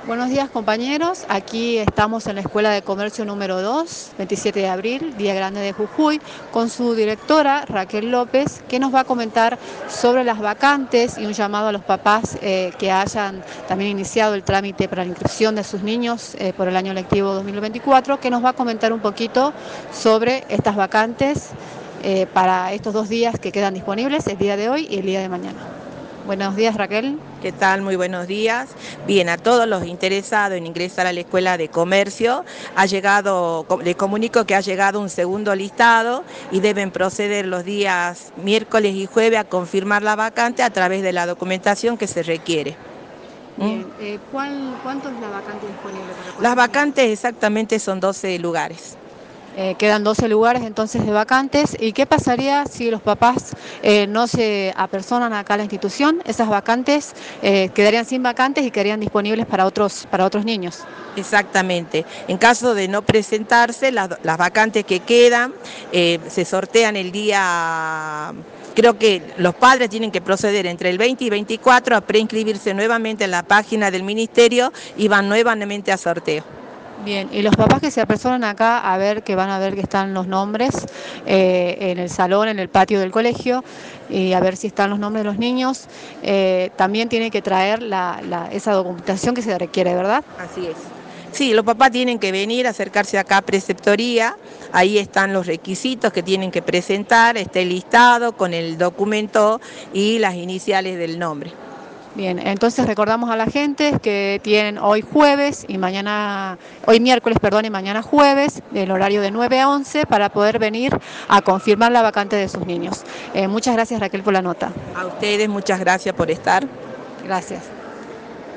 Buenos días compañeros, aquí estamos en la Escuela de Comercio número 2, 27 de abril, Día Grande de Jujuy, con su directora Raquel López, que nos va a comentar sobre las vacantes y un llamado a los papás que hayan también iniciado el trámite para la inscripción de sus niños por el año lectivo 2024, que nos va a comentar un poquito sobre estas vacantes para estos 2 días que quedan disponibles, el día de hoy y el día de mañana. Buenos días Raquel. ¿Qué tal? Muy buenos días. Bien, a todos los interesados en ingresar a la Escuela de Comercio, les comunico que ha llegado un segundo listado y deben proceder los días miércoles y jueves a confirmar la vacante a través de la documentación que se requiere. Bien, ¿cuánto es la vacante disponible? ¿Para Las cuántos niños? vacantes exactamente son 12 lugares. Quedan 12 lugares entonces de vacantes. ¿Y qué pasaría si los papás no se apersonan acá a la institución? Esas vacantes quedarían sin vacantes y quedarían disponibles para otros niños. Exactamente. En caso de no presentarse, las vacantes que quedan se sortean el día. Creo que los padres tienen que proceder entre el 20 y 24 a preinscribirse nuevamente en la página del ministerio y van nuevamente a sorteo. Bien, y los papás que se apersonan acá a ver que van a ver que están los nombres en el salón, en el patio del colegio, y a ver si están los nombres de los niños, también tiene que traer esa documentación que se requiere, ¿verdad? Así es. Sí, los papás tienen que venir, acercarse acá a preceptoría, ahí están los requisitos que tienen que presentar, está el listado con el documento y las iniciales del nombre. Bien, entonces recordamos a la gente que tienen hoy jueves y hoy miércoles, perdón, y mañana jueves, el horario de 9 a 11 para poder venir a confirmar la vacante de sus niños. Muchas gracias Raquel por la nota. A ustedes muchas gracias por estar. Gracias.